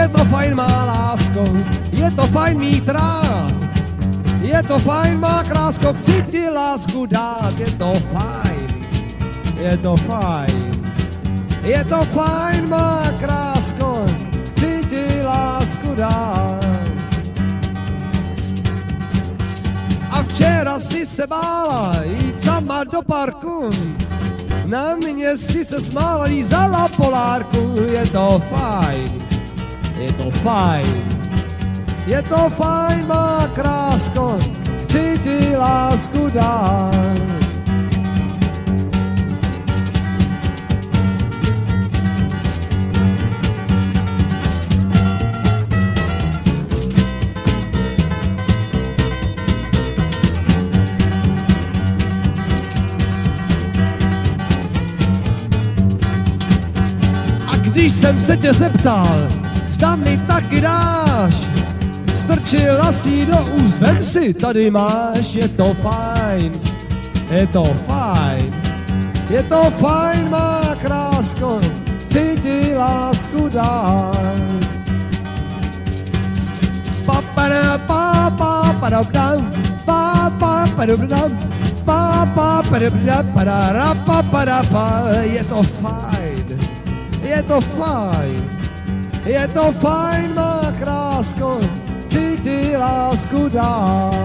je to fajn, má lásko, je to fajn mít rád. Je to fajn, má krásko, chci ti lásku dát. Je to fajn, je to fajn. Je to fajn, má krásko, chci ti lásku dát. A včera si se bála jít sama do parku. Na mě si se smála, lízala polárku. Je to fajn, je to fajn. Je to fajn, má krásko, chci ti lásku dát. Když jsem se tě zeptal, zda mi taky dáš, strčila si do úst, vem si, tady máš. Je to fajn, je to fajn. Je to fajn, má krásko, chci ti lásku dát. Papada papa padabdam, papa padabdam, papa padabdam, padarapa. Je to fajn. Je to fajn, je to fajn, má krásko, chci ti lásku dát.